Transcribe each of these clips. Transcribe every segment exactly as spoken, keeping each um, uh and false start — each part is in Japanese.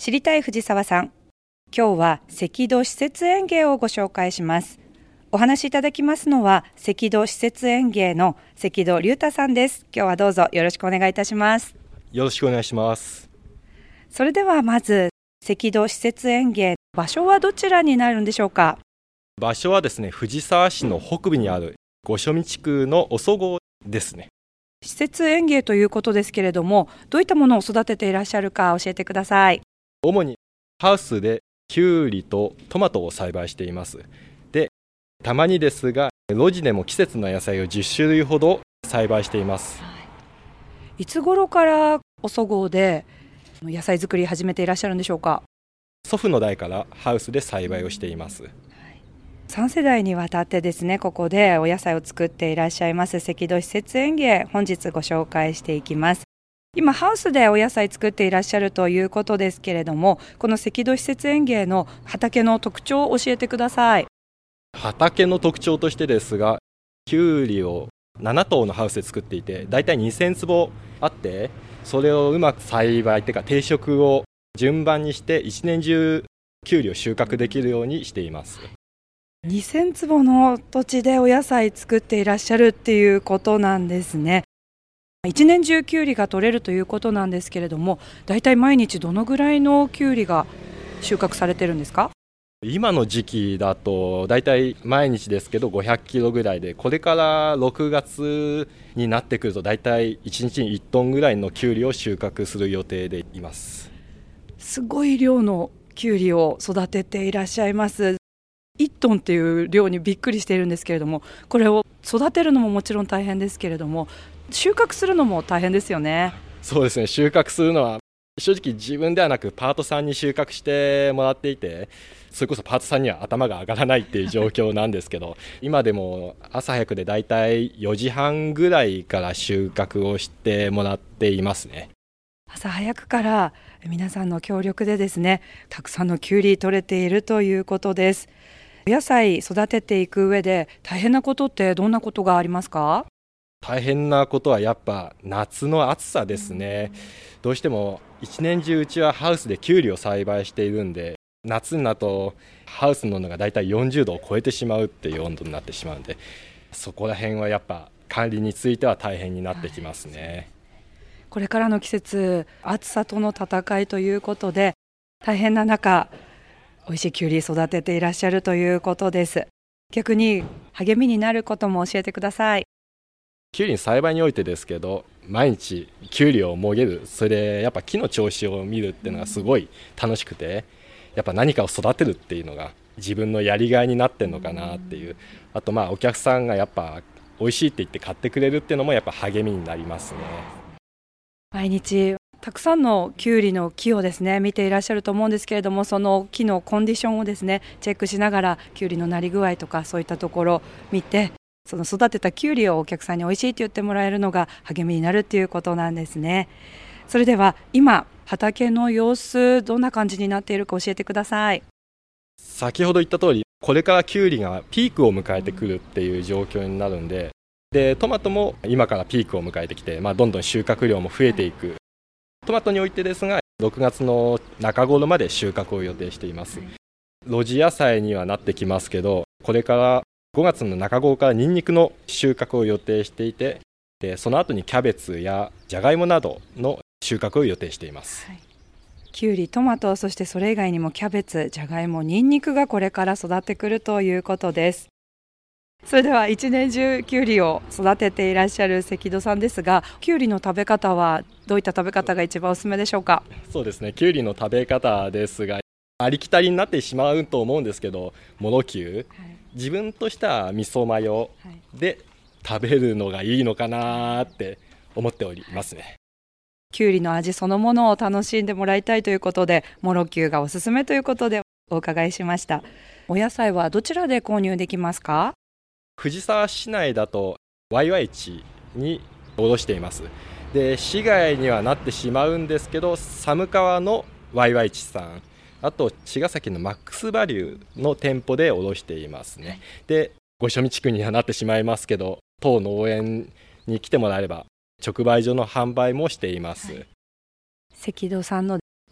知りたい藤沢さん、今日は赤土施設園芸をご紹介します。お話しいただきますのは赤土施設園芸の赤土龍太さんです。今日はどうぞよろしくお願いいたします。 よろしくお願いします。 それではまず赤土施設園芸、場所はどちらになるんでしょうか？ 場所はですね、藤沢市の北部にある五所見地区のおそごですね。 施設園芸ということですけれども、どういったものを育てていらっしゃるか教えてください。 主にハウスでキュウリとトマトを栽培しています。で、たまにですが露地でも季節の野菜をじゅっしゅるいほど栽培しています。 いつ頃からおそごうで野菜作り始めていらっしゃるんでしょうか？ 祖父の代からハウスで栽培をしています。 さんせだいにわたってですね、ここでお野菜を作っていらっしゃいます赤土施設園芸、本日ご紹介していきます。今ハウスでお野菜作っていらっしゃるということですけれども、この赤土施設園芸の畑の特徴を教えてください。 畑の特徴としてですが、キュウリをななとうのハウスで作っていて、だいたいにせんつぼあって、それをうまく栽培というか定食を順番にして一年中キュウリを収穫できるようにしています。 にせんつぼの土地でお野菜作っていらっしゃるっていうことなんですね。一年中キュウリが取れるということなんですけれども、だいたい毎日どのぐらいのキュウリが収穫されてるんですか？ 今の時期だとだいたい毎日ですけどごひゃくキロぐらいで、これからろくがつになってくるとだいたいいちにちにいちトンぐらいのキュウリを収穫する予定でいます。 すごい量のキュウリを育てていらっしゃいます。いちトンっていう量にびっくりしているんですけれども、これを育てるのももちろん大変ですけれども、収穫するのも大変ですよね。 そうですね、収穫するのは正直自分ではなくパートさんに収穫してもらっていて、それこそパートさんには頭が上がらないっていう状況なんですけど今でも朝早くでだいたいよじはんぐらいから収穫をしてもらっていますね。 朝早くから皆さんの協力でですね、たくさんのキュウリ取れているということです。お野菜育てていく上で大変なことってどんなことがありますか？ 大変なことはやっぱ夏の暑さですね。どうしても一年中うちはハウスでキュウリを栽培しているんで、夏になるとハウスの温度がだいたいよんじゅうどを超えてしまうっていう温度になってしまうんで、そこら辺はやっぱ管理については大変になってきますね。 これからの季節、暑さとの戦いということで大変な中、美味しいキュウリ育てていらっしゃるということです。逆に励みになることも教えてください。 キュウリの栽培においてですけど、毎日キュウリをもげる、それでやっぱ木の調子を見るっていうのがすごい楽しくて、やっぱ何かを育てるっていうのが自分のやりがいになってるのかなっていう、あとまあお客さんがやっぱ美味しいって言って買ってくれるっていうのもやっぱ励みになりますね。 毎日たくさんのキュウリの木をですね見ていらっしゃると思うんですけれども、その木のコンディションをですねチェックしながら、キュウリのなり具合とかそういったところを見て、その育てたキュウリをお客さんに美味しいと言ってもらえるのが励みになるっていうことなんですね。それでは今畑の様子、どんな感じになっているか教えてください。 先ほど言った通り、これからキュウリがピークを迎えてくるっていう状況になるんで、でトマトも今からピークを迎えてきて、まあ、どんどん収穫量も増えていく。トマトにおいてですがろくがつの中頃まで収穫を予定しています。露地野菜にはなってきますけど、これからごがつの中頃からニンニクの収穫を予定していて、でその後にキャベツやジャガイモなどの収穫を予定しています。 はい、キュウリ、トマト、そしてそれ以外にもキャベツ、ジャガイモ、ニンニクがこれから育ってくるということです。それでは一年中キュウリを育てていらっしゃる赤土さんですが、キュウリの食べ方はどういった食べ方が一番おすすめでしょうか？ そうですね、キュウリの食べ方ですが、ありきたりになってしまうと思うんですけど、モロキュウ、はい、自分としては味噌マヨで食べるのがいいのかなって思っておりますね。 キュウリの味そのものを楽しんでもらいたいということで、モロキュウがおすすめということでお伺いしました。お野菜はどちらで購入できますか？ 藤沢市内だとワイワイ地に卸しています。で市外にはなってしまうんですけど、寒川のワイワイ地さん、あと茅ヶ崎のマックスバリューの店舗で卸していますね。で五所見地区にはなってしまいますけど、当農園に来てもらえれば直売所の販売もしています。 はい、赤土さんの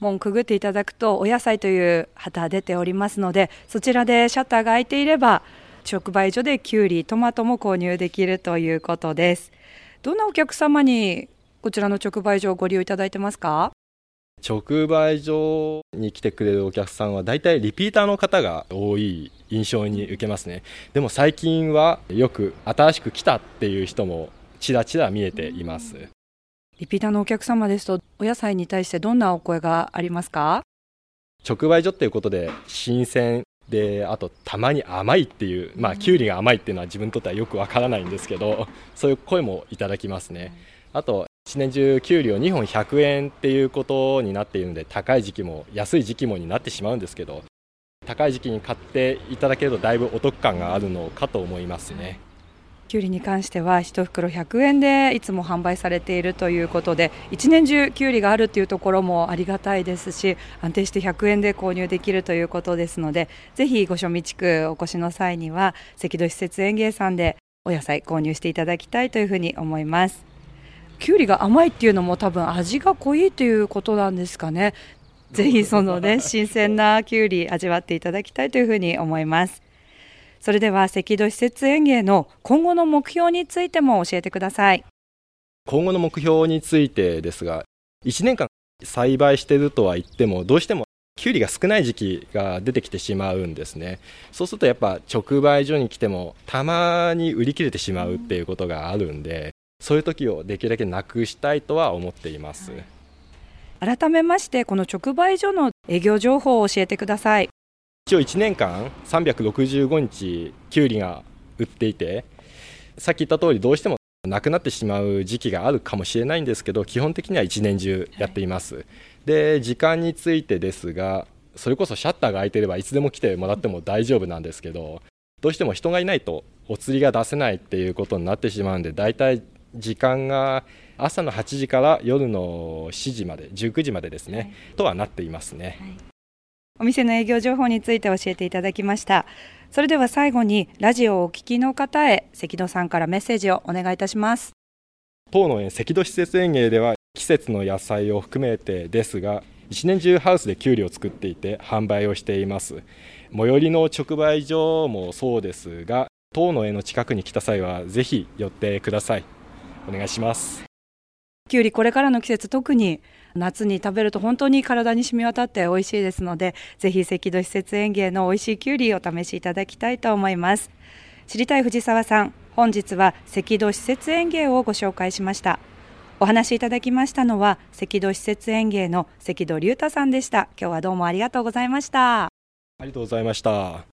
門くぐっていただくとお野菜という旗出ておりますので、そちらでシャッターが開いていれば直売所できゅうり、トマトも購入できるということです。どんなお客様にこちらの直売所をご利用いただいてますか？ 直売所に来てくれるお客さんはだいたいリピーターの方が多い印象に受けますね。でも最近はよく新しく来たっていう人もちらちら見えています。 リピーターのお客様ですと、お野菜に対してどんなお声がありますか？ 直売所っていうことで新鮮で、あとたまに甘いっていう、まあきゅうりが甘いっていうのは自分にとってはよくわからないんですけど、そういう声もいただきますね。あと一年中きゅうりをにほんひゃくえんっていうことになっているので、高い時期も安い時期もになってしまうんですけど、高い時期に買っていただけるとだいぶお得感があるのかと思いますね。 きゅうりに関してはいちふくろひゃくえんでいつも販売されているということで、一年中きゅうりがあるというところもありがたいですし、安定してひゃくえんで購入できるということですので、ぜひご所見地区お越しの際には関戸施設園芸さんでお野菜購入していただきたいというふうに思います。きゅうりが甘いっていうのも多分味が濃いということなんですかね。ぜひそのね新鮮なきゅうり味わっていただきたいというふうに思います。それでは関戸施設園芸の今後の目標についても教えてください。 今後の目標についてですが、いちねんかん栽培しているとは言ってもどうしてもきゅうりが少ない時期が出てきてしまうんですね。そうするとやっぱ直売所に来てもたまに売り切れてしまうっていうことがあるんで、そういう時をできるだけなくしたいとは思っています。 改めましてこの直売所の営業情報を教えてください。 一応いちねんかんさんびゃくろくじゅうごにちきゅうりが売っていて、さっき言った通りどうしてもなくなってしまう時期があるかもしれないんですけど、基本的には一年中やっています。で、時間についてですが、それこそシャッターが開いていればいつでも来てもらっても大丈夫なんですけど、どうしても人がいないとお釣りが出せないっていうことになってしまうんで、だいたい時間が朝のはちじから夜のしちじまで、じゅうくじまでですね、はい、とはなっていますね。はい、 お店の営業情報について教えていただきました。それでは最後にラジオをお聞きの方へ関戸さんからメッセージをお願いいたします。 当の園関戸施設園芸では季節の野菜を含めてですが、一年中ハウスできゅうりを作っていて販売をしています。最寄りの直売所もそうですが、当の園の近くに来た際はぜひ寄ってください。お願いします。 きゅうりこれからの季節、特に夏に食べると本当に体に染み渡って美味しいですので、ぜひ関戸施設園芸の美味しいきゅうりをお試しいただきたいと思います。知りたい藤沢さん、本日は関戸施設園芸をご紹介しました。お話しいただきましたのは関戸施設園芸の関戸隆太さんでした。今日はどうもありがとうございました。 ありがとうございました。